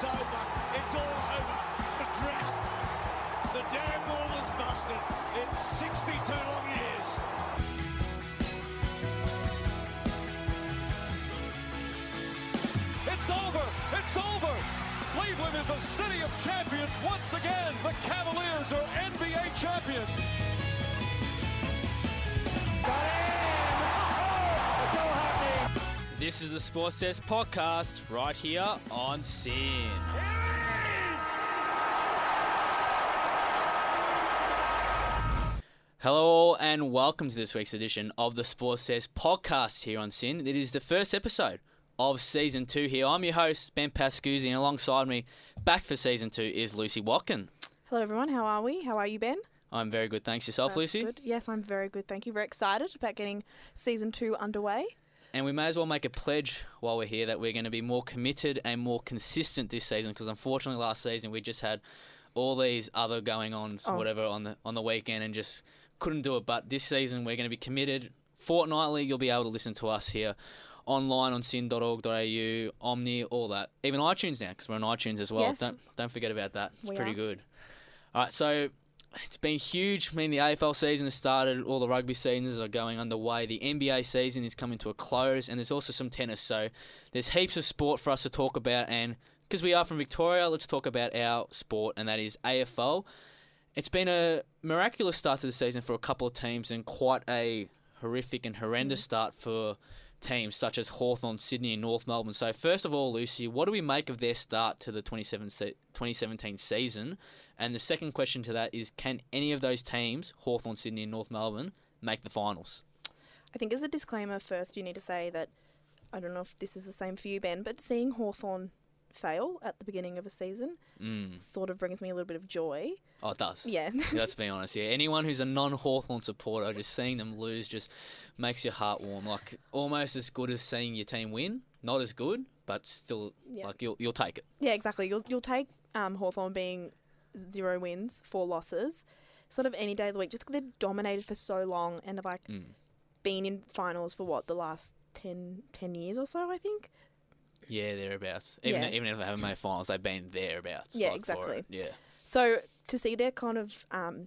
It's over. It's all over. The drought. The damn ball is busted. It's 62 long years. It's over. It's over. Cleveland is a city of champions once again. The Cavaliers are NBA champions. This is the Sports Desk podcast right here on SYN. Hello all and welcome to this week's edition of the Sports Desk podcast here on SYN. It is the first episode of Season 2 here. I'm your host, Ben Pascuzzi, and alongside me, back for Season 2, is Lucy Watkin. Hello everyone, how are we? How are you, Ben? I'm very good, thanks. Yourself, That's Lucy? Good. Yes, I'm very good, thank you. Very excited about getting Season 2 underway. And we may as well make a pledge while we're here that we're going to be more committed and more consistent this season, because unfortunately last season we just had all these other going-ons, whatever, on the weekend and just couldn't do it. But this season we're going to be committed. Fortnightly you'll be able to listen to us here online on syn.org.au, Omni, all that. Even iTunes now, because we're on iTunes as well. Yes. Don't forget about that. It's We pretty are. good. All right, so it's been huge. I mean, the AFL season has started. All the rugby seasons are going underway. The NBA season is coming to a close, and there's also some tennis. So there's heaps of sport for us to talk about. And because we are from Victoria, let's talk about our sport, and that is AFL. It's been a miraculous start to the season for a couple of teams and quite a horrific and horrendous start for teams such as Hawthorn, Sydney and North Melbourne. So first of all, Lucy, what do we make of their start to the 2017 season? And the second question to that is, can any of those teams, Hawthorn, Sydney and North Melbourne, make the finals? I think as a disclaimer first you need to say that, I don't know if this is the same for you, Ben, but seeing Hawthorn fail at the beginning of a season sort of brings me a little bit of joy. Oh, it does. Yeah. Let's be honest. Yeah, anyone who's a non-Hawthorn supporter, just seeing them lose just makes your heart warm. Like almost as good as seeing your team win. Not as good, but still, Yeah. like you'll take it. Yeah, exactly. You'll take Hawthorn being 0 wins, 4 losses, sort of any day of the week, just because they've dominated for so long and have been in finals for the last 10 years or so, I think. Yeah, thereabouts. Even if they haven't made finals, they've been thereabouts. Yeah, for exactly. it. Yeah. So to see their kind of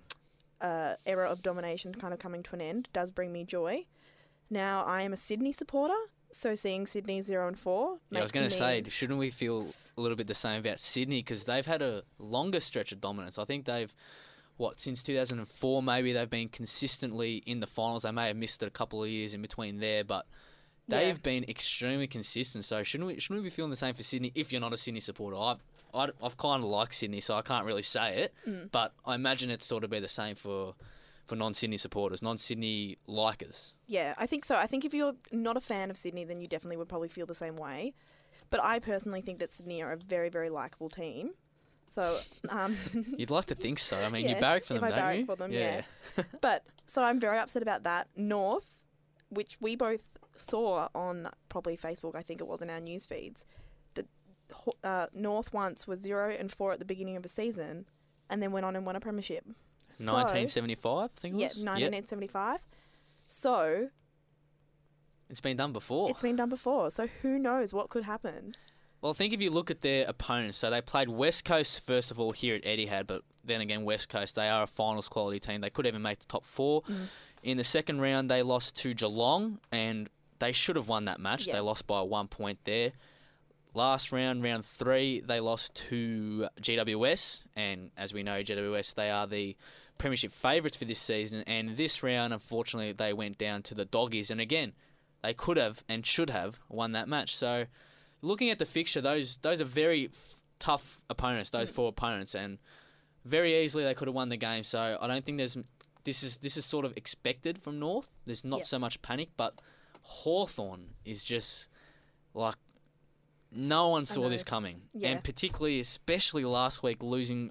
era of domination kind of coming to an end does bring me joy. Now, I am a Sydney supporter, so seeing Sydney 0-4 Yeah, I was makes going to me... say, shouldn't we feel a little bit the same about Sydney? Because they've had a longer stretch of dominance. I think they've, since 2004 maybe, they've been consistently in the finals. They may have missed it a couple of years in between there, but they've been extremely consistent. So shouldn't we be feeling the same for Sydney if you're not a Sydney supporter? I've kind of liked Sydney, so I can't really say it, but I imagine it's sort of be the same for non-Sydney supporters, non-Sydney likers. Yeah, I think so. I think if you're not a fan of Sydney, then you definitely would probably feel the same way. But I personally think that Sydney are a very, very likeable team. So, You'd like to think so. I mean, you yeah, barrack for if them, I don't barrack you? for them, yeah. But so I'm very upset about that. North, which we both saw on probably Facebook, I think it was in our news feeds, that North once was 0-4 at the beginning of a season, and then went on and won a premiership. 1975, I think it was. Yeah, 1975. So it's been done before. it's been done before. So who knows what could happen? Well, I think if you look at their opponents, so they played West Coast first of all here at Etihad, but then again West Coast, they are a finals quality team. They could even make the top 4. In the second round, they lost to Geelong, and they should have won that match. Yeah. They lost by 1 point there. Last round, round 3, they lost to GWS, and as we know, GWS, they are the premiership favourites for this season, and this round, unfortunately, they went down to the Doggies, and again, they could have and should have won that match. So, looking at the fixture, those are very tough opponents, those 4 opponents, and very easily they could have won the game, so I don't think this is sort of expected from North. There's not so much panic, but Hawthorn is just like no one saw this coming, and particularly, especially last week, losing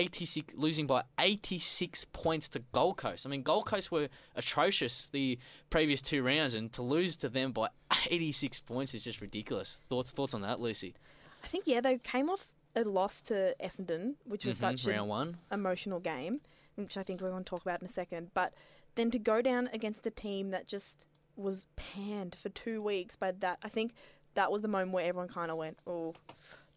by 86 points to Gold Coast. I mean, Gold Coast were atrocious the previous 2 rounds, and to lose to them by 86 points is just ridiculous. Thoughts on that, Lucy? I think, they came off a loss to Essendon, which was such round an 1. emotional game, which I think we're going to talk about in a second. But then to go down against a team that just was panned for 2 weeks by that, I think that was the moment where everyone kind of went, oh,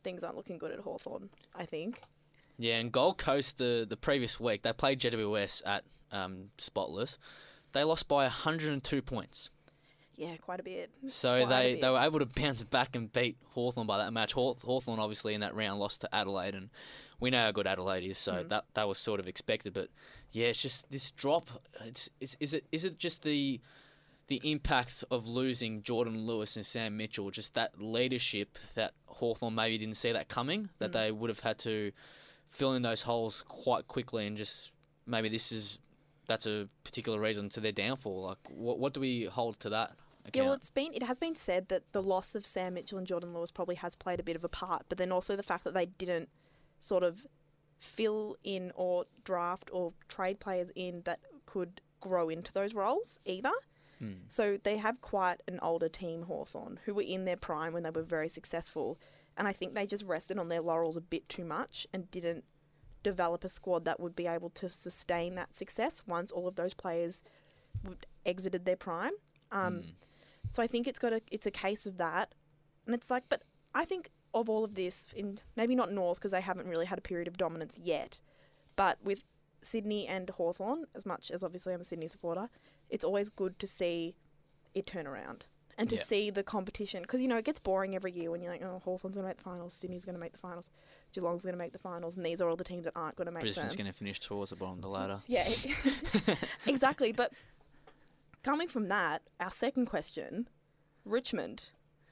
things aren't looking good at Hawthorn, I think. Yeah, and Gold Coast the previous week, they played GWS at Spotless. They lost by 102 points. Yeah, quite a bit. So they were able to bounce back and beat Hawthorn by that match. Hawthorn obviously in that round lost to Adelaide, and we know how good Adelaide is, so that was sort of expected. But yeah, it's just this drop. Is it just the impact of losing Jordan Lewis and Sam Mitchell, just that leadership that Hawthorn maybe didn't see that coming, that they would have had to fill in those holes quite quickly, and just maybe that's a particular reason to their downfall. Like, what do we hold to that account? Yeah, well, it has been said that the loss of Sam Mitchell and Jordan Lewis probably has played a bit of a part, but then also the fact that they didn't sort of fill in or draft or trade players in that could grow into those roles either. So they have quite an older team, Hawthorn, who were in their prime when they were very successful, and I think they just rested on their laurels a bit too much and didn't develop a squad that would be able to sustain that success once all of those players exited their prime. So I think it's a case of that, and it's like, but I think of all of this, in maybe not North because they haven't really had a period of dominance yet, but with Sydney and Hawthorn, as much as obviously I'm a Sydney supporter, it's always good to see it turn around and to see the competition, because it gets boring every year when you're like, oh, Hawthorn's going to make the finals, Sydney's going to make the finals, Geelong's going to make the finals, and these are all the teams that aren't going to make them. Brisbane's going to finish towards the bottom of the ladder. Yeah, exactly. But coming from that, our second question, Richmond.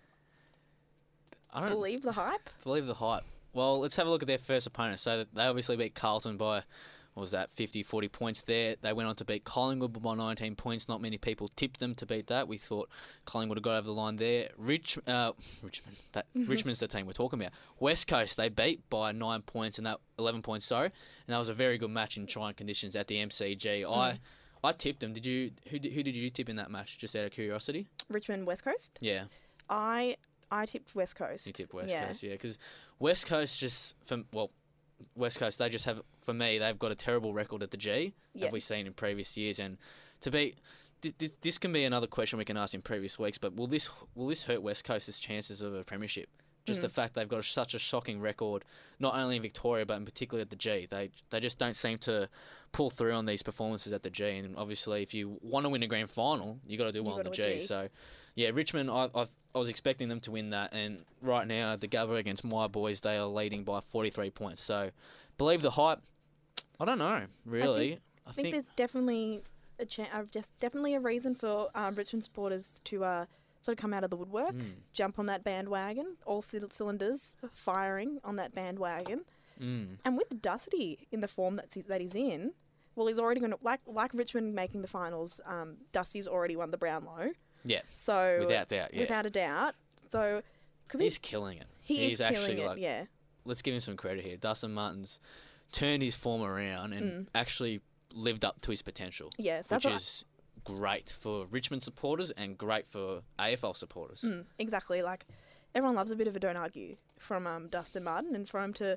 I don't believe the hype. Believe the hype. Well, let's have a look at their first opponent. So they obviously beat Carlton by, what was that, 50, 40 points there. They went on to beat Collingwood by 19 points. Not many people tipped them to beat that. We thought Collingwood would have got over the line there. Richmond, Richmond's the team we're talking about. West Coast, they beat by 9 points, and that 11 points, sorry. And that was a very good match in trying conditions at the MCG. I tipped them. Did you? Who did you tip in that match? Just out of curiosity. Richmond, West Coast. Yeah. I tipped West Coast. You tipped West Coast, yeah, because West Coast West Coast, they just have, for me, they've got a terrible record at the G, that we've seen in previous years, and to beat, this can be another question we can ask in previous weeks, but will this hurt West Coast's chances of a premiership? Just the fact they've got such a shocking record, not only in Victoria, but in particular at the G. They just don't seem to pull through on these performances at the G, and obviously if you want to win a grand final, you got to do well in the G. So, yeah, Richmond, I was expecting them to win that, and right now, the Gabba against my boys, they are leading by 43 points. So, believe the hype. I don't know, really. I think there's definitely definitely a reason for Richmond supporters to sort of come out of the woodwork, jump on that bandwagon, all cylinders firing on that bandwagon. And with Dusty in the form that he's in, well, he's already going to, like Richmond making the finals, Dusty's already won the Brownlow. Yeah. So without doubt, yeah. Without a doubt. So he's killing it. He's killing it, yeah. Let's give him some credit here. Dustin Martin's turned his form around and actually lived up to his potential. Yeah, which is great for Richmond supporters and great for AFL supporters. Exactly. Like, everyone loves a bit of a don't argue from Dustin Martin, and for him to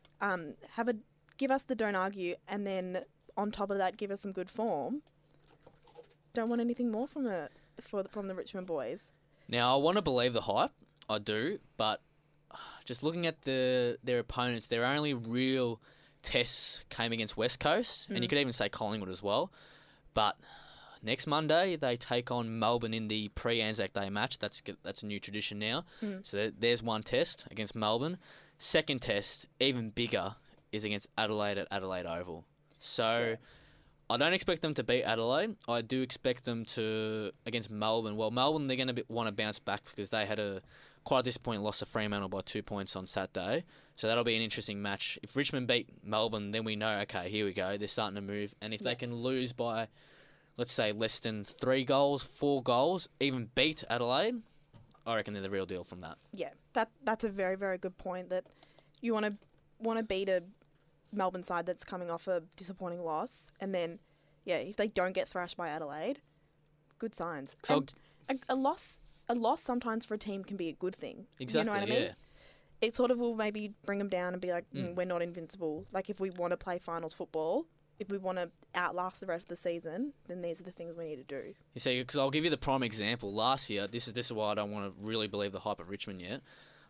give us the don't argue and then on top of that give us some good form. Don't want anything more from the Richmond boys. Now, I want to believe the hype. I do, but just looking at their opponents, their only real tests came against West Coast, and you could even say Collingwood as well. But next Monday, they take on Melbourne in the pre-Anzac Day match. That's a new tradition now. So there's one test against Melbourne. Second test, even bigger, is against Adelaide at Adelaide Oval. So I don't expect them to beat Adelaide. I do expect them to against Melbourne. Well, Melbourne, they're going to want to bounce back because they had quite a disappointing loss to Fremantle by 2 points on Saturday. So that'll be an interesting match. If Richmond beat Melbourne, then we know, okay, here we go. They're starting to move. And if they can lose by, let's say, less than 3 goals, 4 goals, even beat Adelaide, I reckon they're the real deal from that. Yeah, that's a very, very good point, that you want to beat a Melbourne side that's coming off a disappointing loss, and then, if they don't get thrashed by Adelaide, good signs. So and a loss sometimes for a team can be a good thing. Exactly, you know what I mean? It sort of will maybe bring them down and be like, we're not invincible. Like, if we want to play finals football, if we want to outlast the rest of the season, then these are the things we need to do. You see, because I'll give you the prime example. Last year, this is why I don't want to really believe the hype of Richmond yet.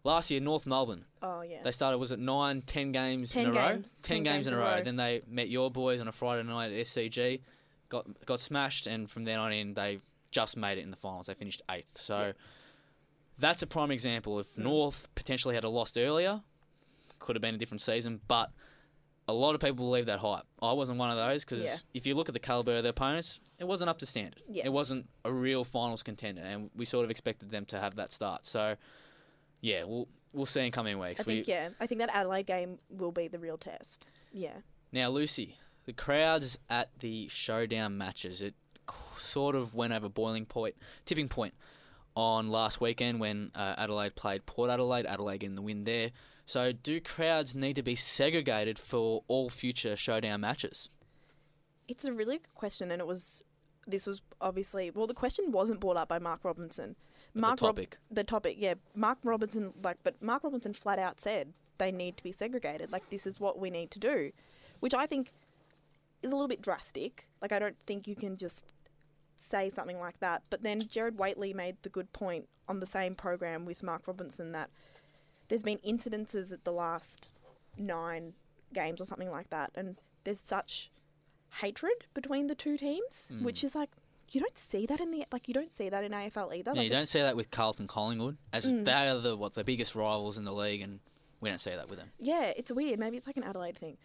Last year, North Melbourne. Oh, yeah. They started, was it 9, 10 games 10 in a row? games. 10 games in a row. Then they met your boys on a Friday night at SCG, got smashed, and from then on in, they just made it in the finals. They finished 8th. So that's a prime example. If North potentially had lost earlier, could have been a different season, but a lot of people believe that hype. I wasn't one of those because if you look at the calibre of their opponents, it wasn't up to standard. Yeah. It wasn't a real finals contender, and we sort of expected them to have that start. So, yeah, we'll see in coming weeks. I think that Adelaide game will be the real test. Yeah. Now, Lucy, the crowds at the showdown matches, it sort of went over tipping point on last weekend when Adelaide played Port Adelaide. Adelaide getting the win there. So, do crowds need to be segregated for all future showdown matches? It's a really good question, and this was obviously, well, the question wasn't brought up by Mark Robinson. The topic. The topic, yeah. Mark Robinson flat out said they need to be segregated. Like, this is what we need to do, which I think is a little bit drastic. Like, I don't think you can just say something like that. But then Jared Waitley made the good point on the same program with Mark Robinson that there's been incidences at the last 9 games or something like that, and there's such hatred between the two teams, which is like, you don't see that in AFL either. Yeah, like, you don't see that with Carlton Collingwood, as they are the biggest rivals in the league, and we don't see that with them. Yeah, it's weird. Maybe it's like an Adelaide thing.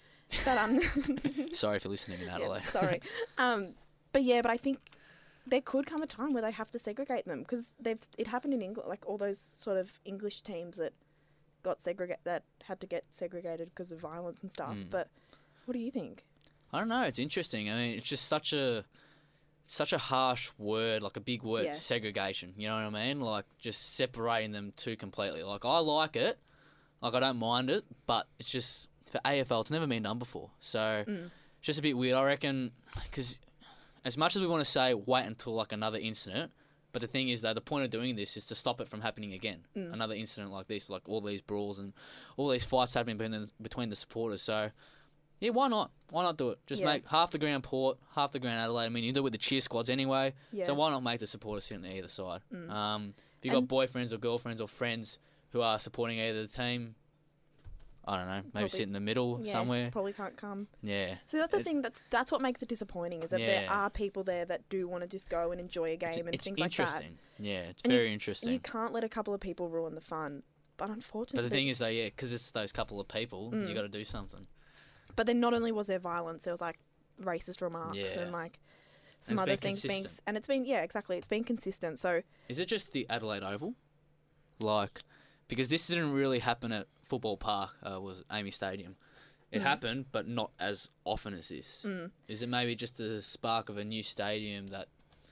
But Sorry if you're listening in Adelaide. Yeah, sorry. But I think there could come a time where they have to segregate them because it happened in England, like all those sort of English teams that had to get segregated because of violence and stuff. But what do you think? I don't know. It's interesting. I mean, it's just such a harsh word, like a big word, segregation. You know what I mean? Like just separating them two completely. Like I like it, like I don't mind it, but it's just for AFL, it's never been done before. So it's just a bit weird, I reckon. Because as much as we want to say wait until like another incident, but the thing is that the point of doing this is to stop it from happening again. Another incident like this, like all these brawls and all these fights happening between the supporters. So. Yeah, why not? Why not do it? Just make half the ground Port, half the ground Adelaide. I mean, you do it with the cheer squads anyway, so why not make the supporters sit on either side? If you've got boyfriends or girlfriends or friends who are supporting either the team, I don't know, maybe sit in the middle somewhere. Probably can't come. Yeah. So that's the thing, that's what makes it disappointing, is that there are people there that do want to just go and enjoy a game and things like that. It's interesting. Yeah, it's very interesting. And you can't let a couple of people ruin the fun. But unfortunately... But the thing is, though, because it's those couple of people, you got to do something. But then not only was there violence, there was like racist remarks and like some other things being... And it's been, it's been consistent. So is it just the Adelaide Oval? Like, because this didn't really happen at Football Park, was Amy Stadium. It happened, but not as often as this. Is it maybe just the spark of a new stadium that,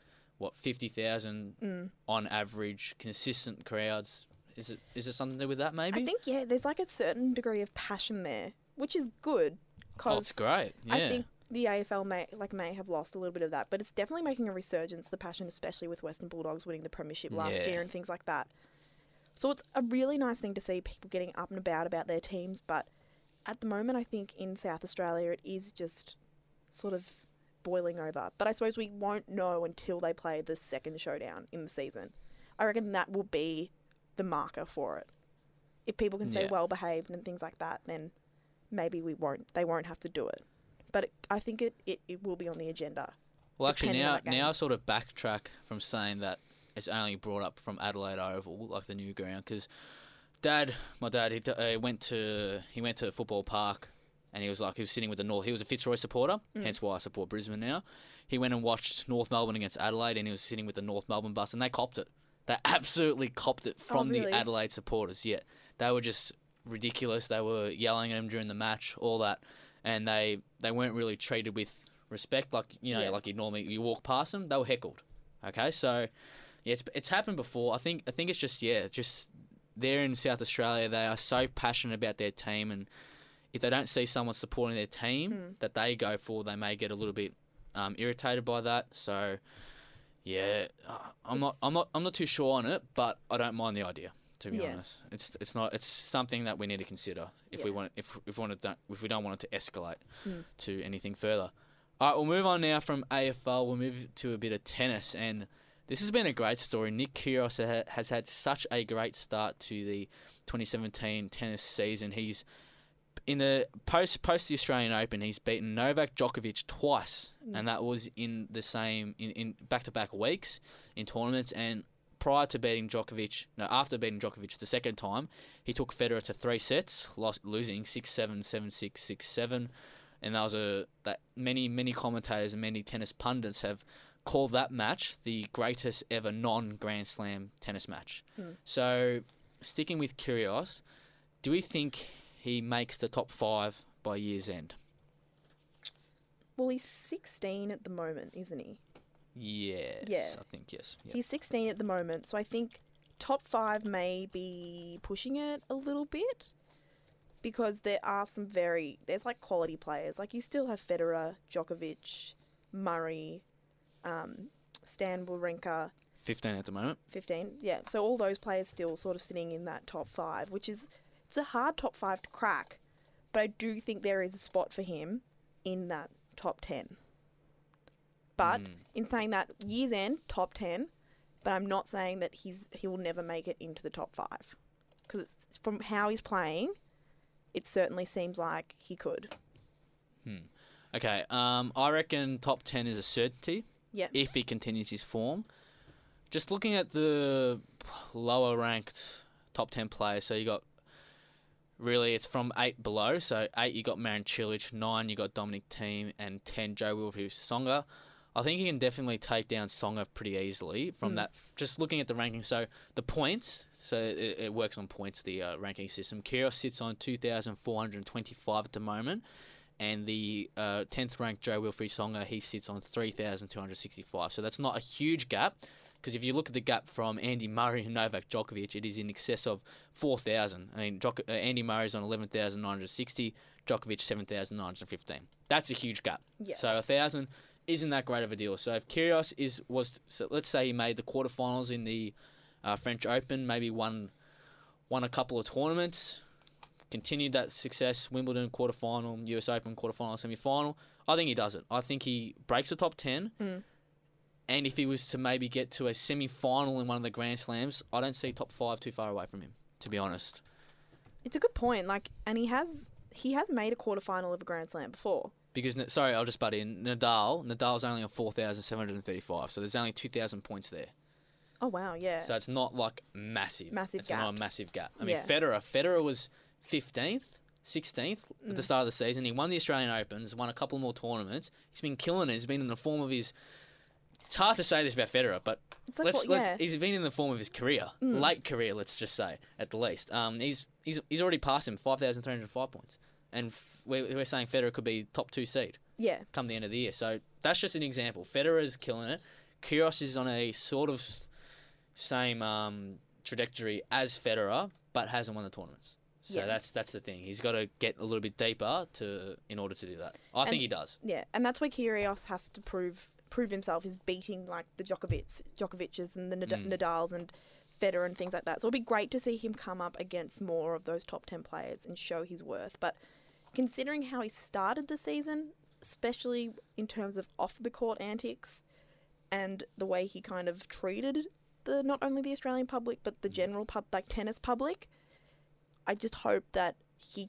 50,000 on average, consistent crowds? Is it something to do with that maybe? I think, there's like a certain degree of passion there, which is good. It's great. Yeah. I think the AFL may have lost a little bit of that, but it's definitely making a resurgence, the passion, especially with Western Bulldogs winning the premiership last year and things like that. So it's a really nice thing to see people getting up and about their teams, but at the moment I think in South Australia it is just sort of boiling over. But I suppose we won't know until they play the second showdown in the season. I reckon that will be the marker for it. If people can stay well behaved and things like that, then maybe they won't have to do it. But I think it will be on the agenda. Well, actually, now I sort of backtrack from saying that it's only brought up from Adelaide Oval, like the new ground, because my dad, he went to Football Park, and he was sitting with the North. He was a Fitzroy supporter, hence why I support Brisbane now. He went and watched North Melbourne against Adelaide, and he was sitting with the North Melbourne bus, and they copped it. They absolutely copped it from the Adelaide supporters. Yeah, they were just ridiculous. They were yelling at him during the match, all that, and they weren't really treated with respect, like like you walk past them. They were heckled. Okay, so it's happened before. I think it's just there in South Australia, they are so passionate about their team, and if they don't see someone supporting their team that they go for, they may get a little bit irritated by that. So I'm not too sure on it, but I don't mind the idea. To be honest, it's something that we need to consider if we don't want it to escalate to anything further. All right, we'll move on now from AFL. We'll move to a bit of tennis, and This has been a great story. Nick Kyrgios has had such a great start to the 2017 tennis season. He's in the post the Australian Open. He's beaten Novak Djokovic twice, and that was in the same in back-to-back weeks in tournaments. And after beating Djokovic the second time, he took Federer to 3 sets, losing 6-7, 7-6, 6-7. And that many commentators and many tennis pundits have called that match the greatest ever non-Grand Slam tennis match. So, sticking with Kyrgios, do we think he makes the top 5 by year's end? Well, he's 16 at the moment, isn't he? Yes, Yeah. I think yes. Yep. He's 16 at the moment, so I think top 5 may be pushing it a little bit because there are there's like quality players. Like you still have Federer, Djokovic, Murray, Stan Wawrinka. 15 at the moment. 15, yeah. So all those players still sort of sitting in that top 5, it's a hard top 5 to crack, but I do think there is a spot for him in that top 10. But in saying that, year's end, top 10, but I'm not saying that he will never make it into the top 5. Because from how he's playing, it certainly seems like he could. Okay, I reckon top 10 is a certainty. Yeah. If he continues his form. Just looking at the lower ranked top 10 players, so you got, really it's from 8 below. So 8 you got Marin Cilic, 9 you got Dominic Thiem, and 10 Jo-Wilfried Tsonga. I think he can definitely take down Tsonga pretty easily from that. Just looking at the ranking, so the points, so it works on points, the ranking system. Kyrgios sits on 2,425 at the moment, and the 10th ranked Jo-Wilfried Tsonga, he sits on 3,265. So that's not a huge gap, because if you look at the gap from Andy Murray and Novak Djokovic, it is in excess of 4,000. I mean, Andy Murray's on 11,960, Djokovic 7,915. That's a huge gap. Yeah. So 1,000 isn't that great of a deal. So if Kyrgios so let's say he made the quarterfinals in the French Open, maybe won a couple of tournaments, continued that success, Wimbledon quarterfinal, US Open quarterfinal, semi-final, I think he does it. I think he breaks the top 10, and if he was to maybe get to a semi-final in one of the Grand Slams, I don't see top 5 too far away from him, to be honest. It's a good point. And he has made a quarterfinal of a Grand Slam before. Because, sorry, I'll just butt in. Nadal's only on 4,735, so there's only 2,000 points there. Oh, wow, yeah. So it's not like massive. Massive not a gaps. massive gap. I mean, Yeah. Federer was 15th, 16th at the start of the season. He won the Australian Open, has won a couple more tournaments. He's been killing it. He's been in the form of his... It's hard to say this about Federer, but It's like he's been in the form of his career. Late career, let's just say, at the least. He's already passed him, 5,305 points. And we're saying Federer could be top 2 seed. Yeah. Come the end of the year. So that's just an example. Federer's killing it. Kyrgios is on a sort of same trajectory as Federer, but hasn't won the tournaments. So Yeah. that's the thing. He's got to get a little bit deeper in order to do that. I think he does. Yeah, and that's where Kyrgios has to prove himself, is beating like the Djokovic's and the Nadals and Federer and things like that. So it'll be great to see him come up against more of those top 10 players and show his worth. But considering how he started the season, especially in terms of off-the-court antics and the way he kind of treated not only the Australian public but the general tennis public, I just hope that he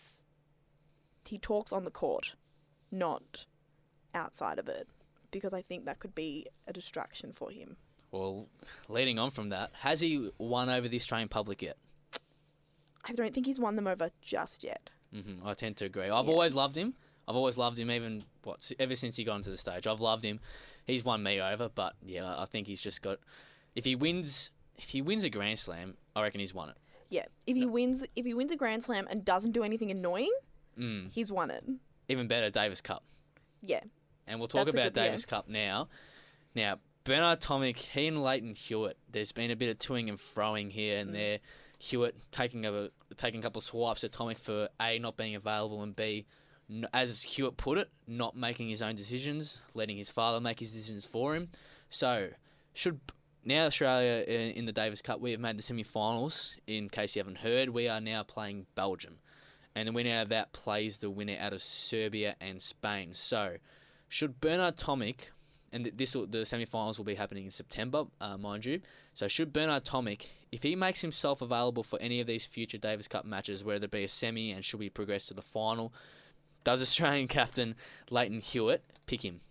talks on the court, not outside of it, because I think that could be a distraction for him. Well, leading on from that, has he won over the Australian public yet? I don't think he's won them over just yet. I tend to agree. I've always loved him. Even ever since he got onto the stage. I've loved him. He's won me over, but yeah, I think he's just got. If he wins a Grand Slam, I reckon he's won it. Yeah, if he wins a Grand Slam and doesn't do anything annoying, he's won it. Even better, Davis Cup. Yeah. And we'll talk That's a about good- Davis Cup now. Now, Bernard Tomic, he and Leighton Hewitt, there's been a bit of toing and froing here and there. Hewitt taking a couple of swipes at Tomic for A, not being available, and B, as Hewitt put it, not making his own decisions, letting his father make his decisions for him. So, now Australia in the Davis Cup, we have made the semi-finals. In case you haven't heard, we are now playing Belgium. And the winner of that plays the winner out of Serbia and Spain. So, should Bernard Tomic the semi-finals will be happening in September, mind you. So should Bernard Tomic, if he makes himself available for any of these future Davis Cup matches, whether it be a semi and should we progress to the final, does Australian captain Leighton Hewitt pick him?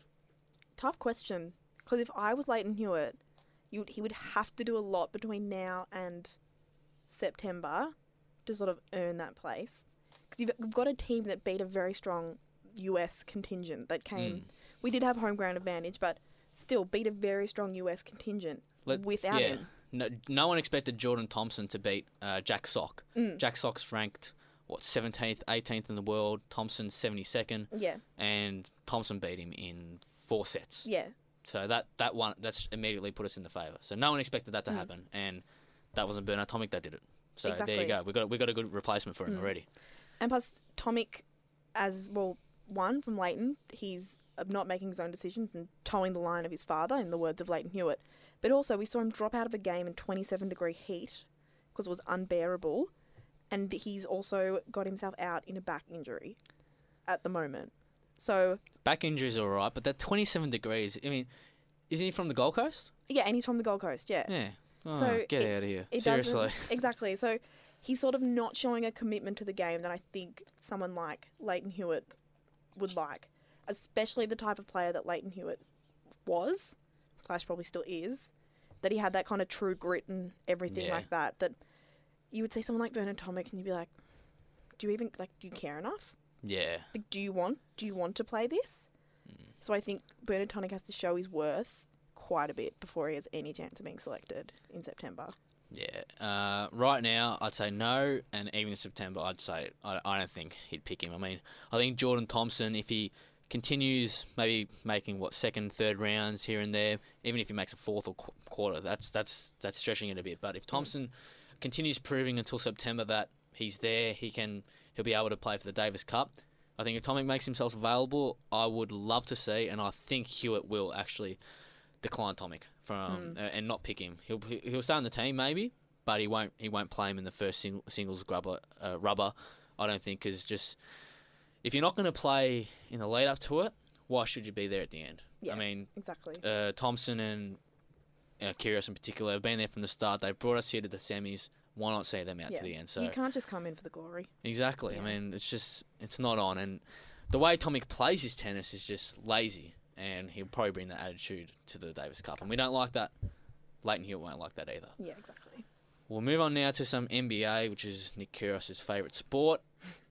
Tough question. Because if I was Leighton Hewitt, he would have to do a lot between now and September to sort of earn that place. Because you've got a team that beat a very strong US contingent that came. We did have home ground advantage, but still beat a very strong US contingent without him. No one expected Jordan Thompson to beat Jack Sock. Jack Sock's ranked 17th, 18th in the world. Thompson 72nd. Yeah. And Thompson beat him in 4 sets. Yeah. So that's immediately put us in the favour. So no one expected that to happen, and that wasn't Bernard Tomic that did it. So exactly. There you go. We got a good replacement for him already. And plus, Tomic, as well, one from Leighton, he's not making his own decisions and towing the line of his father, in the words of Leighton Hewitt. But also, we saw him drop out of a game in 27-degree heat because it was unbearable, and he's also got himself out in a back injury at the moment. So back injuries are all right, but that 27 degrees, I mean, isn't he from the Gold Coast? Yeah, and he's from the Gold Coast, yeah. Yeah. Oh, so get out of here. It Seriously. Exactly. So he's sort of not showing a commitment to the game that I think someone like Leighton Hewitt would like, especially the type of player that Leighton Hewitt was, / probably still is, that he had that kind of true grit and everything like that, that you would see someone like Bernard Tomic and you'd be like, do you care enough? Yeah. Like, do you want to play this? So I think Bernard Tomic has to show his worth quite a bit before he has any chance of being selected in September. Yeah. Right now, I'd say no, and even in September, I'd say I don't think he'd pick him. I mean, I think Jordan Thompson, if he continues maybe making second, third rounds here and there, even if he makes a fourth or quarter, that's stretching it a bit. But if Thompson continues proving until September that he's there, he'll be able to play for the Davis Cup. I think if Tomic makes himself available, I would love to see, and I think Hewitt will actually decline Tomic from and not pick him. He'll stay on the team maybe, but he won't play him in the first singles rubber. I don't think, because just if you're not going to play in the lead up to it, why should you be there at the end? Yeah, I mean, exactly. Thompson and Kyrgios in particular have been there from the start. They've brought us here to the semis. Why not see them out to the end? So you can't just come in for the glory. Exactly. Yeah. I mean, it's not on. And the way Tomic plays his tennis is just lazy, and he'll probably bring that attitude to the Davis Cup. And we don't like that. Leighton Hewitt won't like that either. Yeah, exactly. We'll move on now to some NBA, which is Nick Kyrgios' favourite sport.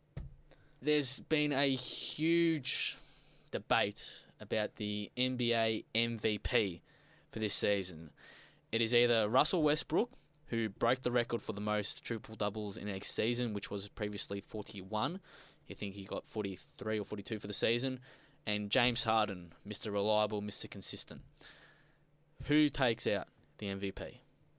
There's been a huge debate about the NBA MVP for this season. It is either Russell Westbrook, who broke the record for the most triple-doubles in a season, which was previously 41. I think he got 43 or 42 for the season. And James Harden, Mr. Reliable, Mr. Consistent. Who takes out the MVP?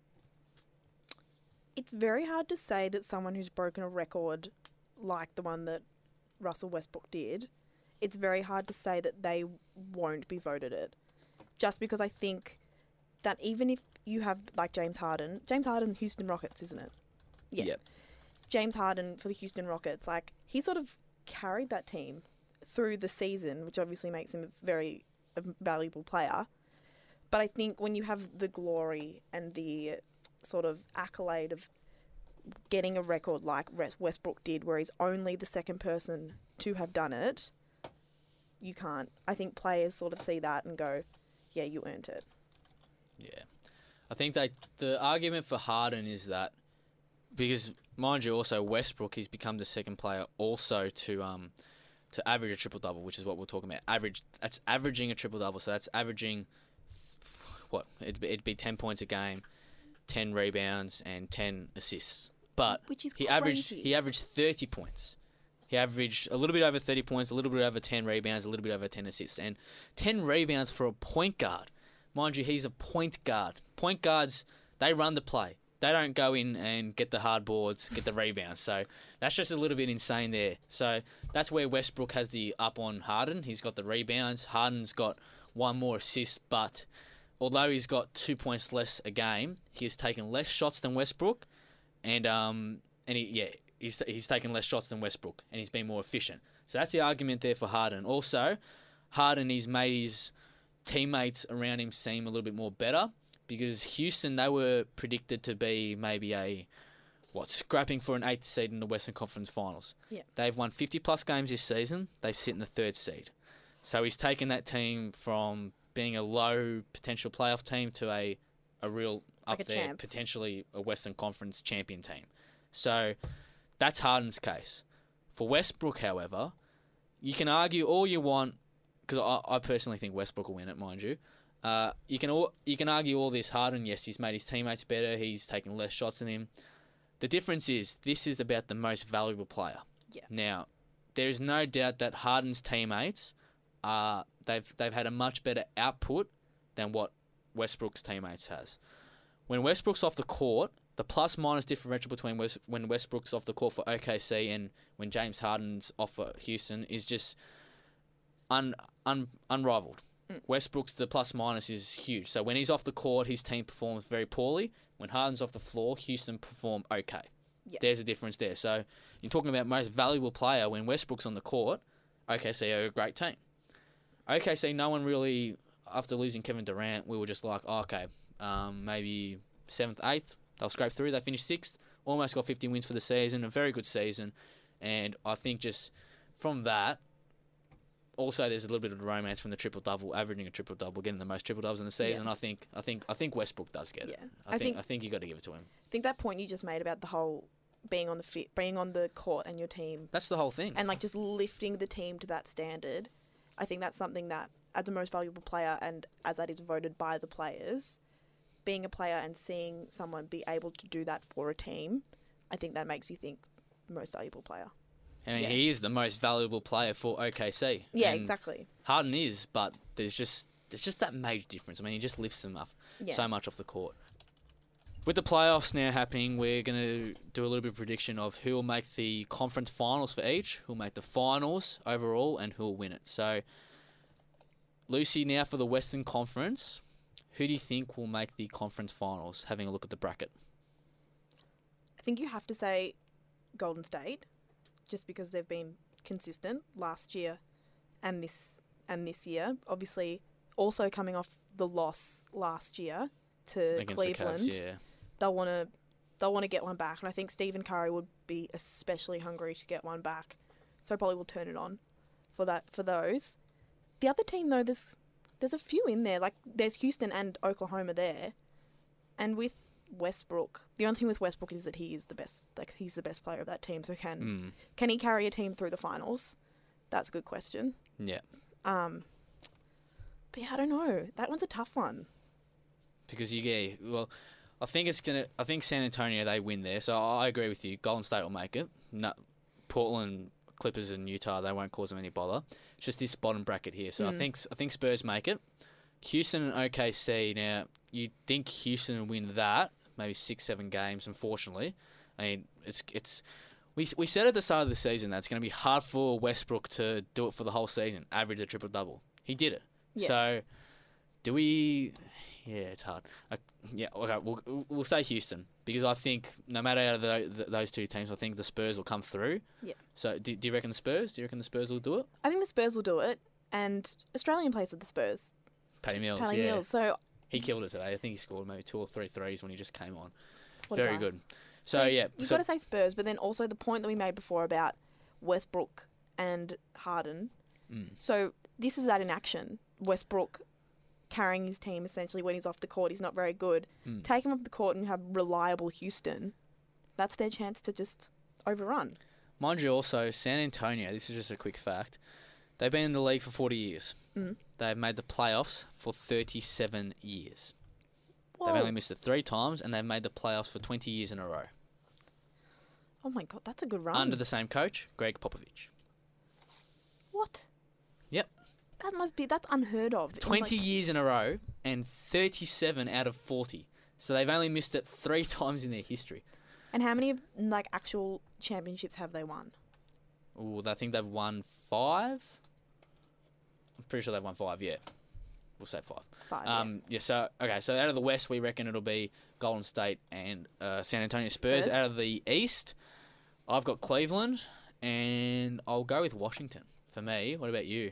It's very hard to say that someone who's broken a record like the one that Russell Westbrook did, it's very hard to say that they won't be voted it. Just because I think that even if you have, like, James Harden, Houston Rockets, isn't it? Yeah. Yep. James Harden for the Houston Rockets, like, he sort of carried that team through the season, which obviously makes him a very valuable player. But I think when you have the glory and the sort of accolade of getting a record like Westbrook did, where he's only the second person to have done it, you can't. I think players sort of see that and go, yeah, you earned it. Yeah. I think the argument for Harden is that, because, mind you, also Westbrook, he's become the second player also to average a triple-double, which is what we're talking about. That's averaging a triple-double, so that's averaging, it'd be 10 points a game, 10 rebounds, and 10 assists. But which is he crazy. averaged 30 points. He averaged a little bit over 30 points, a little bit over 10 rebounds, a little bit over 10 assists, and 10 rebounds for a point guard. Mind you, he's a point guard. Point guards, they run the play. They don't go in and get the hard boards, get the rebounds. So that's just a little bit insane there. So that's where Westbrook has the up on Harden. He's got the rebounds. Harden's got one more assist, but although he's got 2 points less a game, he has taken less shots than Westbrook, and he's taken less shots than Westbrook, and he's been more efficient. So that's the argument there for Harden. Also, Harden, he's made his teammates around him seem a little bit more better, because Houston, they were predicted to be maybe scrapping for an 8th seed in the Western Conference Finals. Yeah. They've won 50-plus games this season. They sit in the 3rd seed. So he's taken that team from being a low potential playoff team to a real Like up a there, champs. potentially a Western Conference champion team. So that's Harden's case. For Westbrook, however, you can argue all you want, because I personally think Westbrook will win it, mind you. You can argue all this. Harden, yes, he's made his teammates better. He's taken less shots than him. The difference is this is about the most valuable player. Yeah. Now, there is no doubt that Harden's teammates they've had a much better output than what Westbrook's teammates has. When Westbrook's off the court, the plus-minus differential between when Westbrook's off the court for OKC and when James Harden's off for Houston is just unrivaled. Westbrook's the plus-minus is huge. So when he's off the court, his team performs very poorly. When Harden's off the floor, Houston perform okay. Yeah. There's a difference there. So you're talking about most valuable player when Westbrook's on the court. OKC are a great team. OKC, no one really, after losing Kevin Durant, we were just like, maybe 7th, 8th. They'll scrape through. They finished 6th. Almost got 50 wins for the season. A very good season. And I think just from that, also there's a little bit of romance from the triple-double, averaging a triple-double, getting the most triple-doubles in the season. Yeah. I think Westbrook does get it. Yeah. I think you got to give it to him. I think that point you just made about the whole being on the court and your team, That's the whole thing. and like just lifting the team to that standard. I think that's something that, as the most valuable player and as that is voted by the players, being a player and seeing someone be able to do that for a team, I think that makes you think most valuable player. I mean, Yeah. he is the most valuable player for OKC. Yeah, And exactly. Harden is, but there's just that major difference. I mean, he just lifts them up Yeah. so much off the court. With the playoffs now happening, we're going to do a little bit of prediction of who will make the conference finals for each, who will make the finals overall, and who will win it. So, Lucy, now for the Western Conference, who do you think will make the conference finals, having a look at the bracket? I think you have to say Golden State, just because they've been consistent last year and this year. Obviously, also coming off the loss last year to Against Cleveland, the Cavs, yeah. they'll want to get one back, and I think Stephen Curry would be especially hungry to get one back, so probably will turn it on for those. The other team though, there's a few in there. Like there's Houston and Oklahoma there, and with Westbrook, the only thing with Westbrook is that he is the best. Like he's the best player of that team. So can he carry a team through the finals? That's a good question. Yeah. But yeah, I don't know. That one's a tough one. Because I think San Antonio, they win there. So I agree with you. Golden State will make it. No, Portland, Clippers, and Utah, they won't cause them any bother. It's just this bottom bracket here. So I think Spurs make it. Houston and OKC. Now you'd think Houston will win that, maybe 6-7 games. Unfortunately, I mean we said at the start of the season that it's going to be hard for Westbrook to do it for the whole season, average a triple double. He did it. Yeah. So do we? Yeah, it's hard. Okay, we'll say Houston, because I think no matter out of those two teams, I think the Spurs will come through. Yeah. So do you reckon the Spurs? Do you reckon the Spurs will do it? I think the Spurs will do it, and Australian plays with the Spurs. Patty Mills, Mills. So he killed it today. I think he scored maybe 2 or 3 threes when he just came on. what a Very guy. good. So yeah, you've got to say Spurs, but then also the point that we made before about Westbrook and Harden. So this is that in action. Westbrook carrying his team essentially when he's off the court. He's not very good. Take him off the court and you have reliable Houston. That's their chance to just overrun. Mind you, also San Antonio. This is just a quick fact. They've been in the league for 40 years. They've made the playoffs for 37 years. Whoa. They've only missed it 3 times, and they've made the playoffs for 20 years in a row. Oh my God, that's a good run. Under the same coach, Greg Popovich. What? Yep. That's unheard of. 20 years in a row and 37 out of 40. So they've only missed it 3 times in their history. And how many actual championships have they won? Ooh, I think they've won 5. I'm pretty sure they've won 5, yeah. We'll say 5. 5, yeah. So out of the West, we reckon it'll be Golden State and San Antonio Spurs. Out of the East, I've got Cleveland, and I'll go with Washington for me. What about you?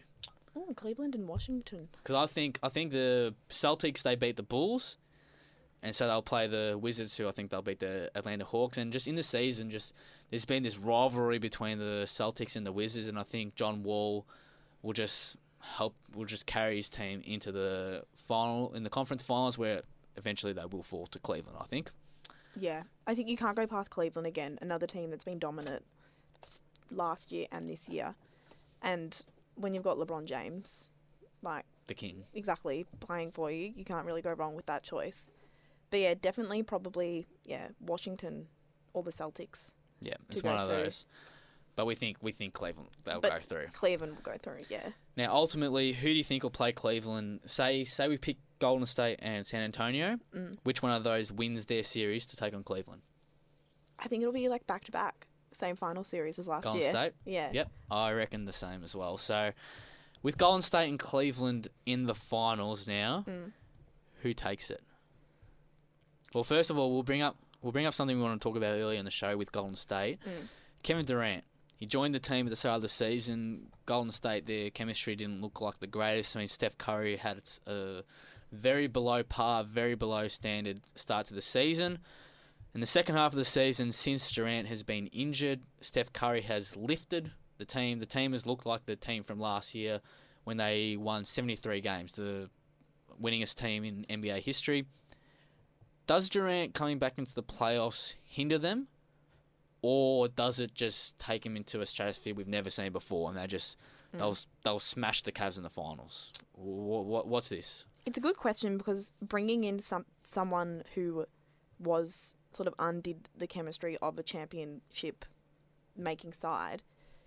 Oh, Cleveland and Washington. Because I think the Celtics, they beat the Bulls, and so they'll play the Wizards, who I think they'll beat the Atlanta Hawks. And just in the season, there's been this rivalry between the Celtics and the Wizards, and I think John Wall will just carry his team into the conference finals, where eventually they will fall to Cleveland, I think. Yeah, I think you can't go past Cleveland again, another team that's been dominant last year and this year. And when you've got LeBron James, like, The king. exactly, playing for you, you can't really go wrong with that choice. But yeah, definitely probably, Washington or the Celtics. Yeah, to it's go one of through. those. But we think Cleveland, they'll But go through. Cleveland will go through, yeah. Now, ultimately, who do you think will play Cleveland? Say we pick Golden State and San Antonio. Which one of those wins their series to take on Cleveland? I think it'll be like back-to-back. Same final series as last Golden year. State? Yeah. Yep, I reckon the same as well. So, with Golden State and Cleveland in the finals now, who takes it? Well, first of all, we'll bring up something we want to talk about earlier in the show with Golden State. Kevin Durant. He joined the team at the start of the season. Golden State, their chemistry didn't look like the greatest. I mean, Steph Curry had a very below par, very below standard start to the season. In the second half of the season, since Durant has been injured, Steph Curry has lifted the team. The team has looked like the team from last year when they won 73 games, the winningest team in NBA history. Does Durant coming back into the playoffs hinder them? Or does it just take him into a stratosphere we've never seen before, and they'll smash the Cavs in the finals? What's this? It's a good question because bringing in someone who was sort of undid the chemistry of a championship making side,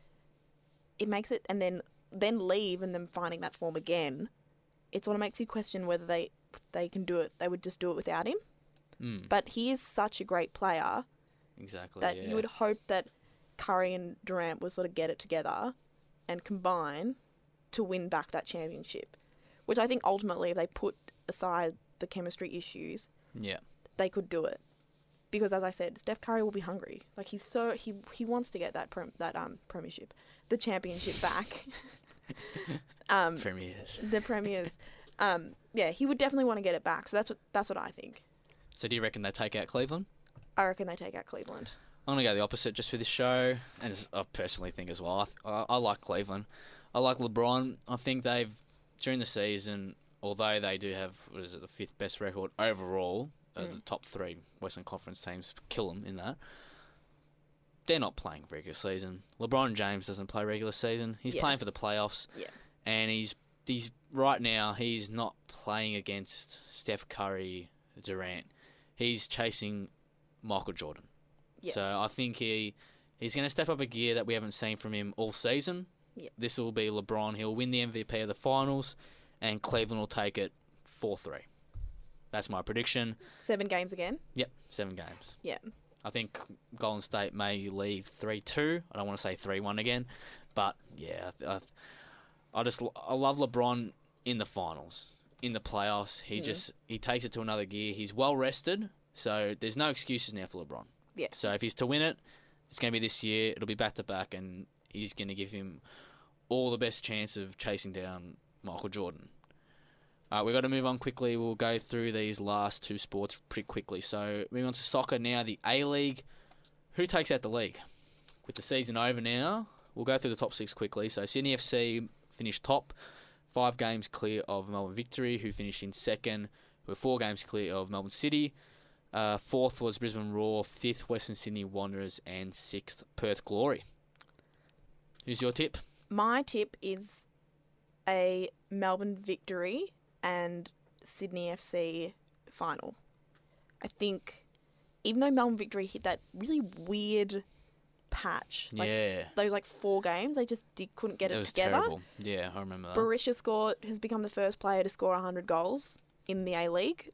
it makes it, and then leave and then finding that form again, it sort of makes you question whether they can do it. They would just do it without him. But he is such a great player. Exactly. That you would hope that Curry and Durant would sort of get it together and combine to win back that championship, which I think ultimately, if they put aside the chemistry issues, they could do it. Because as I said, Steph Curry will be hungry. Like he wants to get that premiership, the championship back. Premiers. The premiers. He would definitely want to get it back. So that's what I think. So do you reckon they take out Cleveland? I reckon they take out Cleveland. I'm going to go the opposite just for this show, and I personally think as well. I like Cleveland. I like LeBron. I think during the season, although they do have, the fifth best record overall, the top three Western Conference teams kill them in that, they're not playing regular season. LeBron James doesn't play regular season. He's playing for the playoffs. Yeah. And he's right now, he's not playing against Steph Curry, Durant. He's chasing Michael Jordan. Yeah. So I think he's going to step up a gear that we haven't seen from him all season. Yeah. This will be LeBron. He'll win the MVP of the finals, and Cleveland will take it 4-3. That's my prediction. 7 games again? Yep, 7 games. Yeah. I think Golden State may lead 3-2. I don't want to say 3-1 again, but yeah, I love LeBron in the finals, in the playoffs. He takes it to another gear. He's well rested. So there's no excuses now for LeBron. Yeah. So if he's to win it, it's going to be this year. It'll be back-to-back, and he's going to give him all the best chance of chasing down Michael Jordan. All right, we've got to move on quickly. We'll go through these last 2 sports pretty quickly. So moving on to soccer now, the A-League. Who takes out the league? With the season over now, we'll go through the top 6 quickly. So Sydney FC finished top, 5 games clear of Melbourne Victory, who finished in second, with 4 games clear of Melbourne City. 4th was Brisbane Roar, 5th Western Sydney Wanderers, and 6th Perth Glory. Who's your tip? My tip is a Melbourne Victory and Sydney FC final. I think even though Melbourne Victory hit that really weird patch, those 4 games, they just couldn't get it together. It was terrible. Yeah, I remember that. Berisha has become the first player to score 100 goals in the A-League.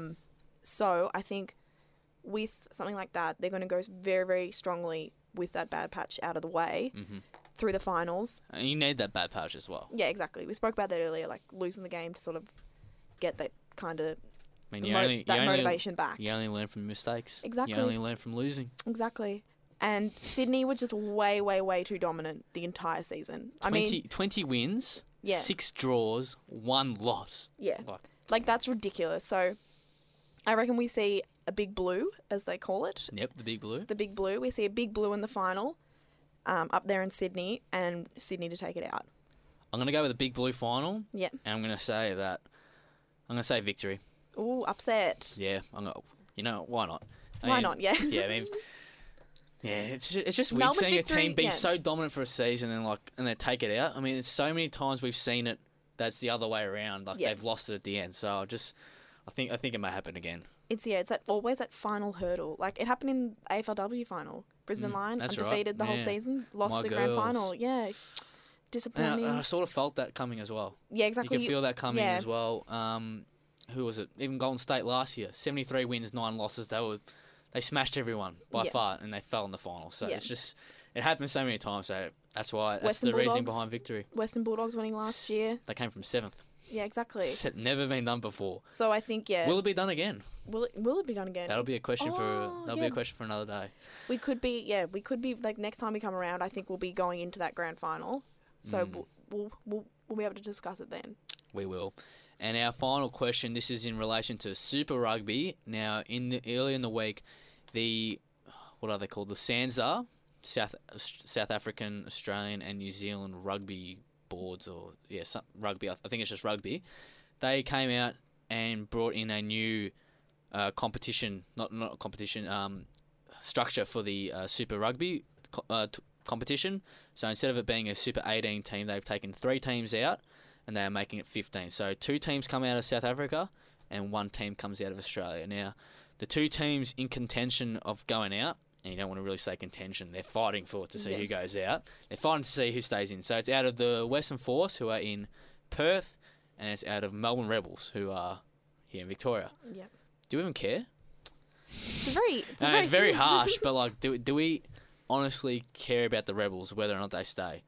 So I think with something like that, they're going to go very, very strongly with that bad patch out of the way through the finals. And you need that bad patch as well. Yeah, exactly. We spoke about that earlier, losing the game to sort of get that kind of motivation back. You only learn from mistakes. Exactly. You only learn from losing. Exactly. And Sydney were just way, way, way too dominant the entire season. 20 wins Yeah. 6 draws, 1 loss. Yeah. Like, Like, that's ridiculous. So I reckon we see a big blue, as they call it. yep, the big blue. The big blue. We see a big blue in the final up there in Sydney, and Sydney to take it out. I'm going to go with a big blue final, Yeah. and I'm going to say victory. Ooh, upset. Yeah, why not? Why not? Yeah. Yeah, I mean, yeah, it's just weird Melbourne seeing victory, a team be yeah. so dominant for a season and they take it out. I mean, it's so many times we've seen it that's the other way around. Like Yeah. they've lost it at the end. So I think it may happen again. It's always that final hurdle. Like, it happened in AFLW final. Brisbane Lion, that's right. undefeated the whole Yeah. season, lost My the grand girls. final. Yeah. Disappointing. And I sort of felt that coming as well. Yeah, exactly. You could feel that coming yeah. as well. Who was it? Even Golden State last year, 73 wins, 9 losses. They smashed everyone by Yeah. far, and they fell in the final. So Yeah. it happened so many times. So that's Western the reasoning Bulldogs. behind victory. Western Bulldogs winning last year. They came from 7th. Yeah, exactly. It's never been done before. So I think, yeah. Will it be done again? Will it be done again? That'll be a question Oh, be a question for another day. We could be like next time we come around. I think we'll be going into that grand final. So we'll be able to discuss it then. We will. And our final question. This is in relation to Super Rugby. Now, early in the week, what are they called? The SANZAAR, South African, Australian, and New Zealand rugby boards, or rugby. I think it's just rugby. They came out and brought in a new competition, not a competition, structure for the Super Rugby competition. So instead of it being a Super 18 team, they've taken 3 teams out and they are making it 15. So 2 teams come out of South Africa and 1 team comes out of Australia. Now, the 2 teams in contention of going out, and you don't want to really say contention, they're fighting to see who goes out. They're fighting to see who stays in. So it's out of the Western Force, who are in Perth, and it's out of Melbourne Rebels, who are here in Victoria. Yeah. Do we even care? It's very harsh, but like, do we honestly care about the Rebels, whether or not they stay?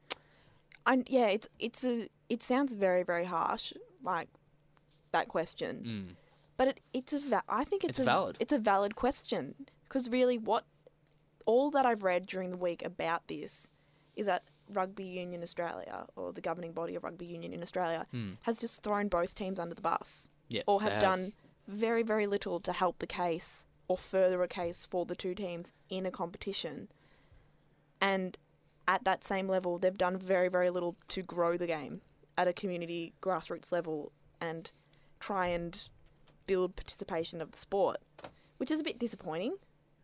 It sounds very, very harsh, like that question. But I think it's valid. It's a valid question, because really, all that I've read during the week about this is that Rugby Union Australia, or the governing body of Rugby Union in Australia, has just thrown both teams under the bus, or have done very, very little to help the case or further a case for the 2 teams in a competition. And at that same level, they've done very, very little to grow the game at a community grassroots level and try and build participation of the sport, which is a bit disappointing.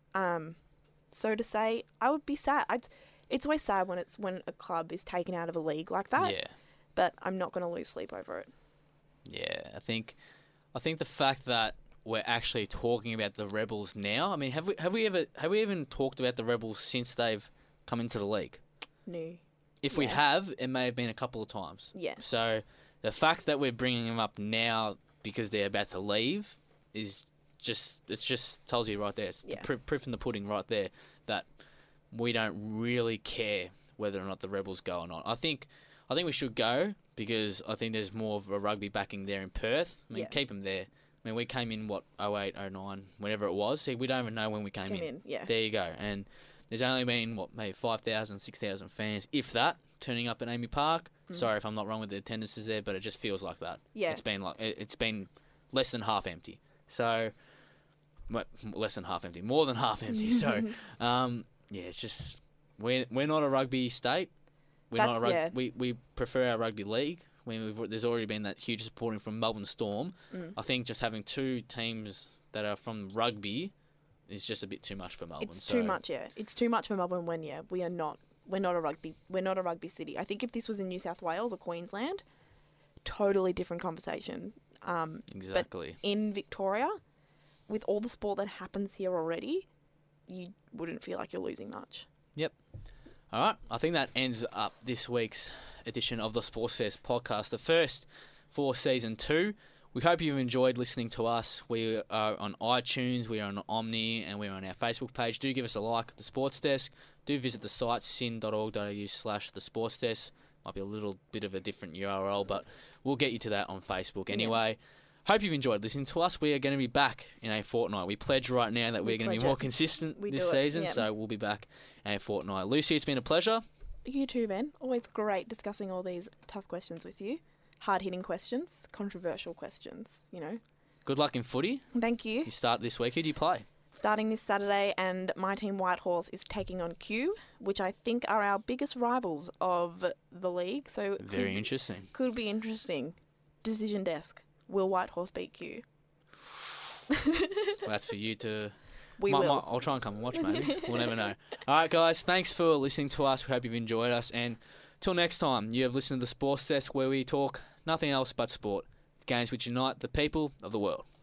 So to say, I would be sad. It's always sad when a club is taken out of a league like that. Yeah. But I'm not going to lose sleep over it. Yeah, I think the fact that we're actually talking about the Rebels now. I mean, have we even talked about the Rebels since they've come into the league? No. If we have, it may have been a couple of times. Yeah. So the fact that we're bringing them up now because they're about to leave is just tells you right there. It's the proof in the pudding right there that we don't really care whether or not the Rebels go or not. I think we should go because I think there's more of a rugby backing there in Perth. I mean, keep them there. I mean, we came in, 08, 09, whenever it was. See, we don't even know when we came in. Yeah. There you go. And there's only been, maybe 5,000, 6,000 fans, if that, turning up at Amy Park. Sorry if I'm not wrong with the attendances there, but it just feels like that. Yeah. It's been less than half empty. So, less than half empty. More than half empty. So, it's just, we're not a rugby state. We prefer our rugby league. There's already been that huge supporting from Melbourne Storm. I think just having 2 teams that are from rugby is just a bit too much for Melbourne. It's too much, yeah. It's too much for Melbourne when we're not a rugby city. I think if this was in New South Wales or Queensland, totally different conversation. Exactly. But in Victoria, with all the sport that happens here already, you wouldn't feel like you're losing much. Yep. All right. I think that ends up this week's edition of the Sports Desk podcast, the first for season 2. We hope you've enjoyed listening to us. We are on iTunes, we are on Omni, and we're on our Facebook page. Do give us a like at the Sports Desk. Do visit the site, sin.org.au/the Sports Desk. Might be a little bit of a different URL, but we'll get you to that on Facebook anyway. Hope you've enjoyed listening to us. We are going to be back in a fortnight. We pledge right now that we're going to be more consistent this season, so we'll be back in a fortnight. Lucy, it's been a pleasure. You too, Ben. Always great discussing all these tough questions with you. Hard-hitting questions, controversial questions, you know. Good luck in footy. Thank you. You start this week. Who do you play? Starting this Saturday, and my team Whitehorse is taking on Q, which I think are our biggest rivals of the league. So Very interesting. Could be interesting. Decision desk. Will Whitehorse beat Q? Well, that's for you to... We will. I'll try and come and watch, maybe. We'll never know. All right, guys. Thanks for listening to us. We hope you've enjoyed us. And till next time, you have listened to the Sports Desk, where we talk nothing else but sport. Games which unite the people of the world.